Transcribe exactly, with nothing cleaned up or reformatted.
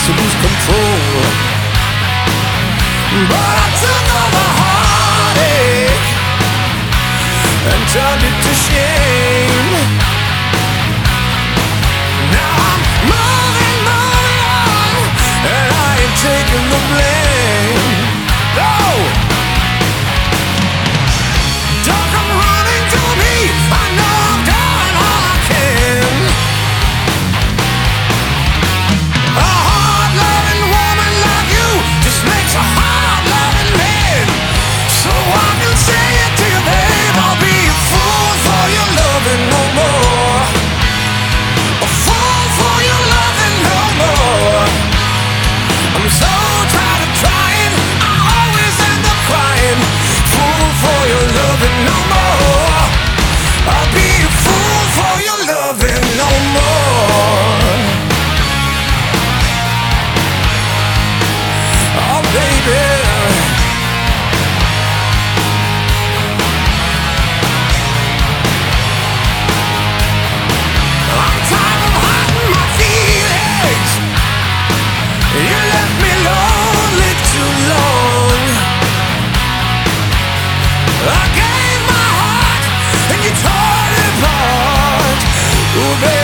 to lose control. But I took all the heartache and turned it to shame. Now I'm moving, moving on, and I ain't taking the blame. No! Don't come running to me, I know I'm doing all I can. A hard-loving woman like you just makes a hard-loving man. So I can say it to you, babe, I'll be a fool for your loving no more. A fool for your loving no more. I'm so tired of trying, I always end up crying. Fool for your loving no more. I'll be a fool for your loving no more. Oh baby, I'm tired of hiding my feelings. You left me lonely too long. I gave my heart and you tore it apart. Oh baby,